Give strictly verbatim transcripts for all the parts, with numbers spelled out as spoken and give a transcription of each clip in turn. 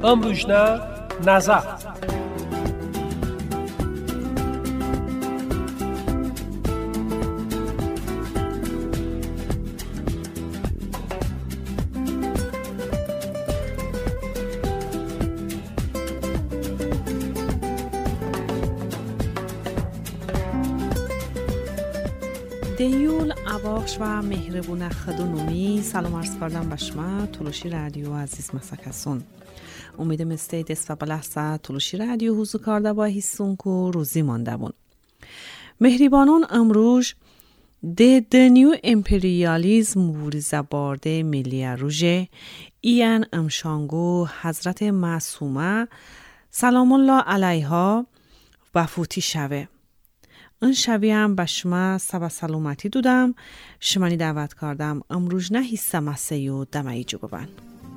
Embujna Nazar. دیول عواقش و مهربون خدونومی سلام عرض کردم به شما تولوشی رادیو عزیز مسکسون. امیدم استی دست و بلحظه تولوشی رادیو حضور کرده با حسون که روزی مانده بون. مهربانون امروز ده دنیو امپریالیزم مبارزه بارده ملی روژه ایان امشانگو حضرت معصومه سلام الله علیها وفوتی شوه. این شبیه هم به شما سبا سلامتی دودم. شمانی دعوت کردم امروز نه حصه مسیح و دمایی جو ببن.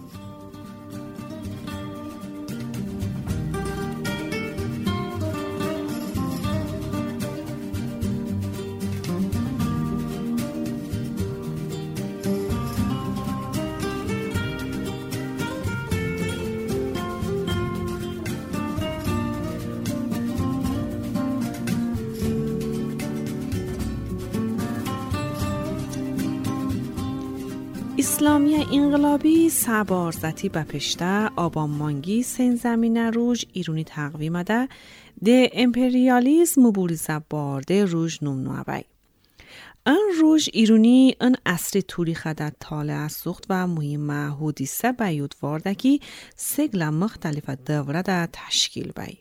اسلامی انقلابی سبارزتی به پشته آبان مانگی سن زمین روش ایرونی تقویم ده ده امپریالیزم مبارزه بارده روش نمنوعی. این روش ایرونی این اصری تاریخ ده تاله از سخت و مهم حدیثه بیود وارده که سگل مختلف دوره ده تشکیل بی.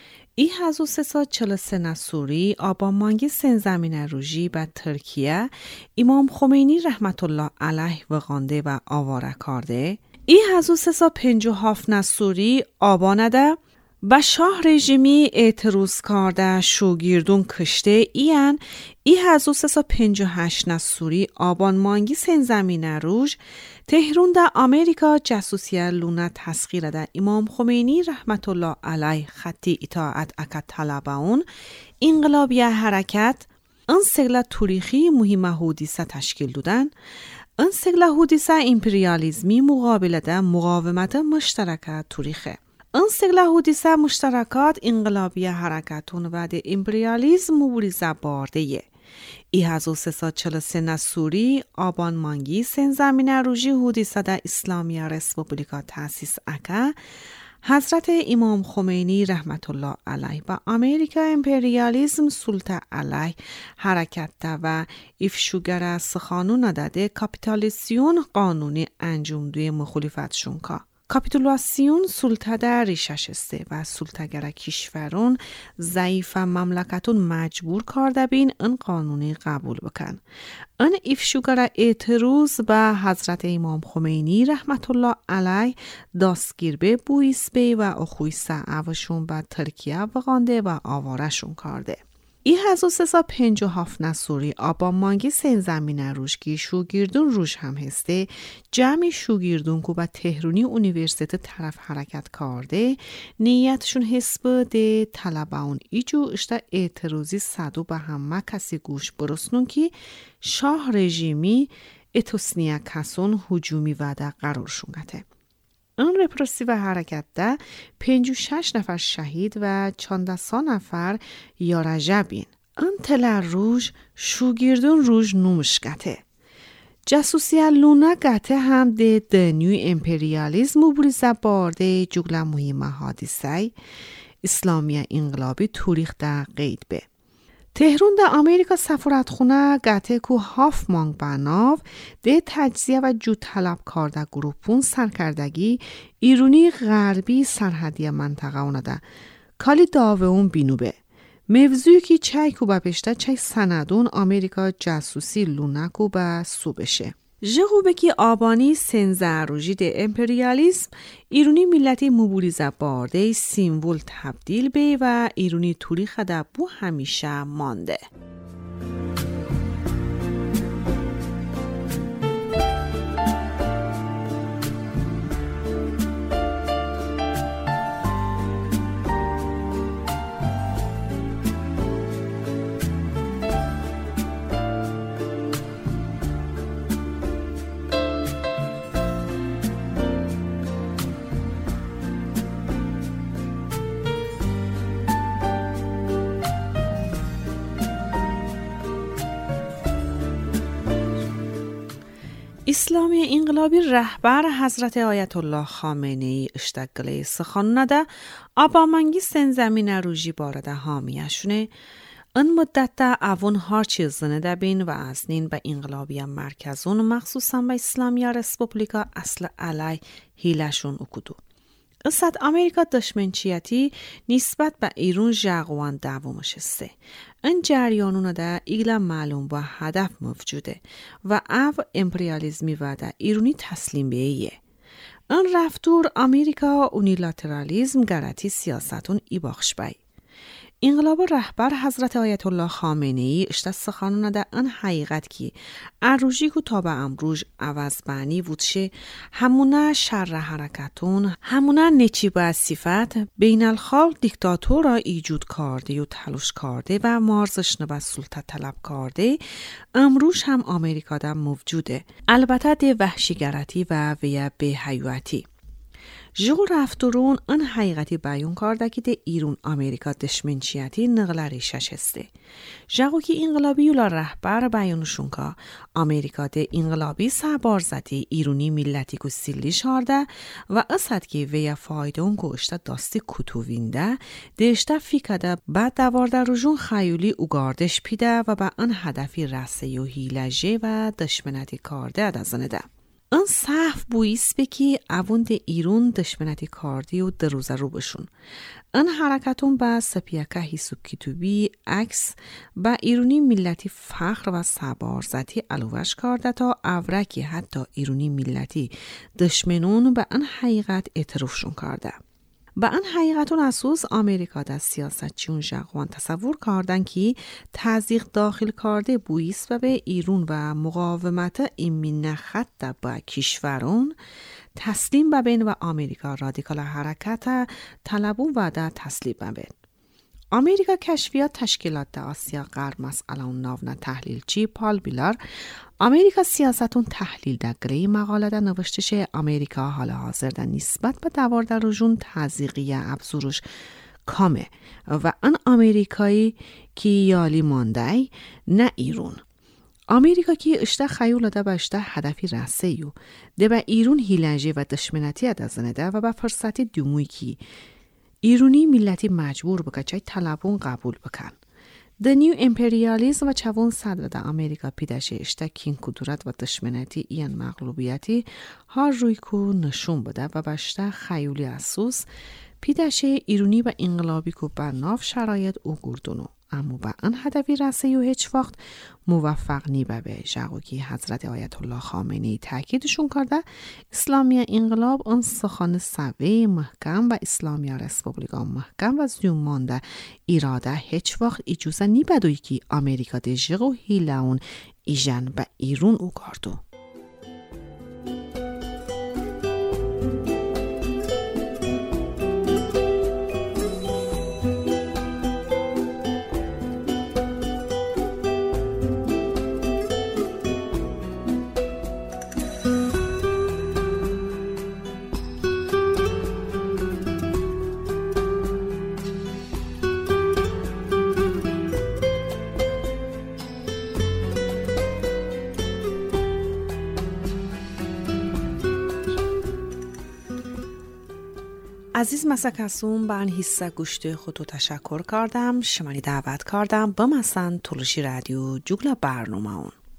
ای هزار و سیصد و چهل و سه نصوری آبان مانگی سن زمین روژی به ترکیه امام خمینی رحمت الله علیه وقانده و آواره کرده. ای هزار و سیصد و پنجاه و هفت نصوری آبانه ده به شاه رژیمی اعتراض کرده شوگیردون کشته ایان ای هزار و سیصد و پنجاه و هشت نصوری آبان مانگی سن زمین روژ تهران ده امریکا جاسوسی لونه تسخیر ده امام خمینی رحمت الله علیه خطی اطاعت اکد طلبون انقلابی حرکت این سگل تاریخی مهم حدیثه تشکیل دادن. این سگل حدیثه امپریالیزمی مقابل ده مقاومت مشترک تاریخه. این سگل حدیثه مشترکات انقلابی حرکتون و ده امپریالیزم مبارزه بارده یه. ای هزار و سیصد و چهل و سه نصوری آبان مانگی سن زمین روژی حدیثه ده اسلامی رسپوبلیکا تاسیس اکا حضرت امام خمینی رحمت الله علیه با امریکا امپریالیزم سلطه علیه حرکت ده و افشوگر سخانون ده کاپیتالیسیون قانونی انجام دوی مخالفتشون که کاپیتولاسیون سلطه در ریشش استه و سلطه‌گر کشورون ضعیف مملکتون مجبور کرده بین این قانونی قبول بکن. این افشوگر اعتراض به حضرت امام خمینی رحمت الله علیه دستگیر به بویس بی و اخوی سعوشون به ترکیه وقانده و آوارشون کرده. ای هزار و سیصد و پنجاه و هفت نصوری آبان مانگی سن زمین روش که شوگیردون روش هم هسته جمعی شوگیردون که با تهرانی اونیورسیت طرف حرکت کرده نیتشون حسب ده طلبان ایجو اشتا اعتراضی صدو به همه کسی گوش برسنون که شاه رژیمی اتوسنیه کسون هجومی وده قرار شونگته. این رپرسیو حرکت ده پنج و شش نفر شهید و چانده سا نفر یارجه بین. این تل روش شوگیردون روش نومشکته. جاسوسی لونه گته هم ده دنیو امپریالیزم مبارزه بارده جگل مهم حادثه اسلامی انقلابی تاریخ ده قید به. تهران ده امریکا سفارتخونه گته کو هاف مانگ بناو ده تجزیه و جو طلب کرده گروپون سرکردگی ایرونی غربی سرحدی منطقه اونه ده کالی داوه اون بینو به موضوعی که چای کو با پشته چای سندون امریکا جاسوسی لونکو با سو بشه. جهوبه که آبانی سنزه روژی ده امپریالیزم ایرونی ملتی مبارزه بارده سیمبول تبدیل به و ایرونی تاریخ ده بو همیشه مانده. İslami İnqilabi rəhbər Həzrəti Ayətullah Xameneyi iştəqqəli sıxanına Abamangi senzəminə ruji barədə hamiyyəşünü این مدت اوون هر چیز ندبین و ازنین به انقلابی مرکزون مخصوصا به اسلامی رسپوبلیکا اصل علی هیلشون اکدو. قصد امریکا دشمنچیتی نسبت به ایران جاقوان دوامشسته. این جریانون ده ایلا معلوم و هدف موجوده و او امپریالیزمی و ده ایرانی تسلیم بیه. این رفتور امریکا اونیلاترالیزم گرتی سیاستون ای باخش بای. انقلاب رهبر حضرت آیت الله خامنه‌ای اشته سخنان ده ان حقیقت کی اروژی کو تا به امروز عوض بانی وودشه همونه شر حرکتون همونه نچی با صفت بین الخلق دیکتاتور را ایجود کرده و تلاش کرده و مارزش نبا سلطه طلب کرده امروز هم آمریکا ده موجوده البته ده وحشیگرتی و ویا به حیواتی جو رفتورون ان حقیقتی بیان کرده که ده ایران امریکا دشمنچیتی نقل ریشش هسته. جاگو که انقلابی یولا رهبر بیانشون که امریکا ده انقلابی سبارزتی ایرانی ملتی که سیلی شارده و اصد که ویا فایدون که اشتا داستی کتووینده ده اشتا فیکده بعد دوارده روژون خیولی اگاردش پیده و با ان هدفی رسه و هیلجه و دشمنتی کرده ادازنه ده. این صحف بویست بکی اوند ایران دشمنتی کردی و دروزه رو بشون. این حرکتون با سپیاکه حسوب کتوبی عکس با ایرانی ملتی فخر و سبارزتی علوش کرده تا اورکی حتی ایرانی ملتی دشمنون به این حقیقت اعترافشون کرده. با این حقیقتون اساس آمریکا در سیاست چون جاقوان تصور کردن که تضییق داخل کرده بویست و به ایران و مقاومت ایمین خط با کشورون تسلیم ببین و آمریکا رادیکال حرکت طلبون و در تسلیم ببین. آمریکا کشفیات تشکیلات در آسیا غرب مسئله و ناون تحلیلچی پال بیلار آمریکا سیاستون تحلیل در گری مقاله در نوشتش آمریکا حال حاضر در نسبت به دوار در رجون تزیقی ابزورش کامه و ان آمریکایی که یالی مانده نه ایرون. آمریکا که اشته خیول ده به اشته هدفی رسه یو ده به ایرون هیلنجه و دشمنتی ادازنه ده و به فرصتی دوموی که ایرانی ملتی مجبور بکن چای طلبون قبول بکن. ده نیو امپریالیزم و چوون صدر ده امریکا پیداشه اشته کین کدورت و دشمنتی این مغلوبیتی ها روی کو نشون بده و بشته خیولی اسوس پیداشه ایرانی و انقلابی کو برناف شرایط او گردونو. اما با ان هدفی رسه و هیچ وقت موفق نی به جاگو که حضرت آیت الله خامنه‌ای تاکیدشون کرده اسلامی انقلاب اون سخن سوی محکم و اسلامی رسپوبلیکا محکم و زیون مانده اراده هیچ وقت اجازه نی بدوی که امریکا ده جگو هیلون ایجن به ایرون او کردو. عزیز مسکسون به این حصه گوشت خودو تشکر کردم شمانی دعوت کردم به مثلا تولشی رادیو جوگل برنامه اون